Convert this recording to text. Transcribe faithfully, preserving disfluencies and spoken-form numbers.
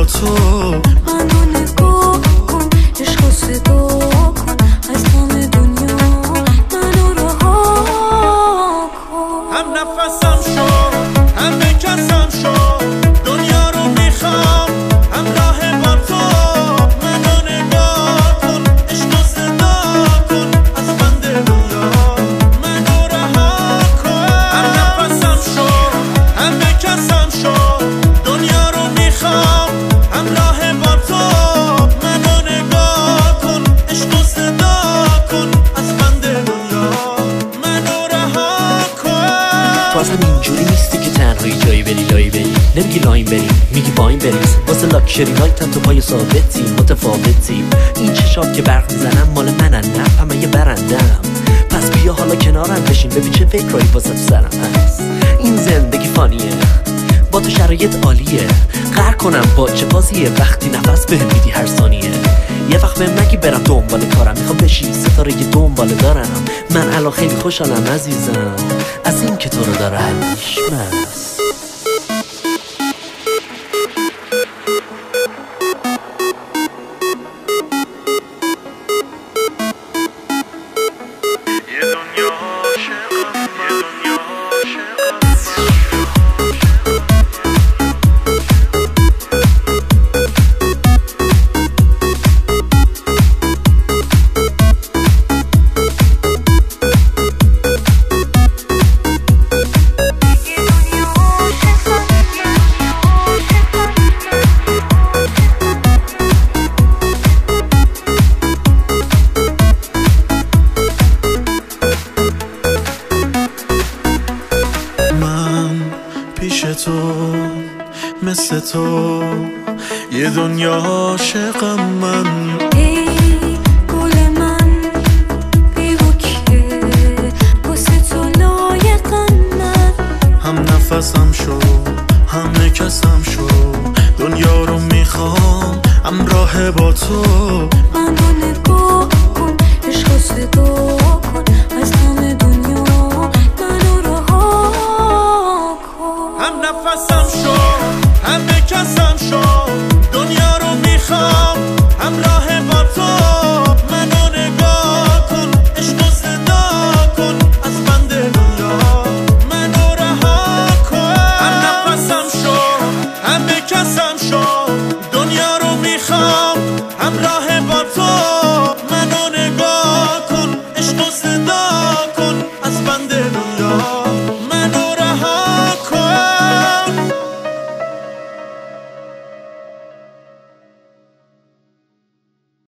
تو. منو نگاه کن، عشق صدا کن، از همه دنیا منو رها کن. هم نفسم شو، هم کسم شو، دنیا رو میخوام همراه با تو. منو نگاه کن، عشق صدا کن، از بند دنیا منو رها کن. هم نفسم شو، هم کسم شو، دنیا رو میخوام همراه با تو. منو نگاه کن، عشق صدا کن، از بند دنیا منو رها کن. تو اصلا اینجوری نیستی که تنهایی جایی بری لایی بری، نمیگی لاین بریم میگی باین بریم. واسه لاکشری نایتم تو پای ثابتی متفاوتی. این چشام که برق میزنم مال منن، نه همه یه برندم. پس بیا حالا کنارم بشین ببین چه فکرایی واسه سرم هست. این زندگی فانیه با تو شرایط عالیه. قهر کنم با چه بازیه وقتی نفس بهم میدی هر ثانیه. یه وقت بهم نگی برم دنبال کارم، میخوام بشی ستاره یه دنبال دارم. من الان خیلی خوشحالم عزیزم از این که تو رو دارم مست. یه دنیا عاشقم، یه دنیا عاشقم. پیش تو مثل تو یه دنیا عاشقم من. ای گل من بی‌روکیه، واسه تو لایقم من. هم نفسم شو، همه کسم شو، دنیا رو میخوام همراه با تو.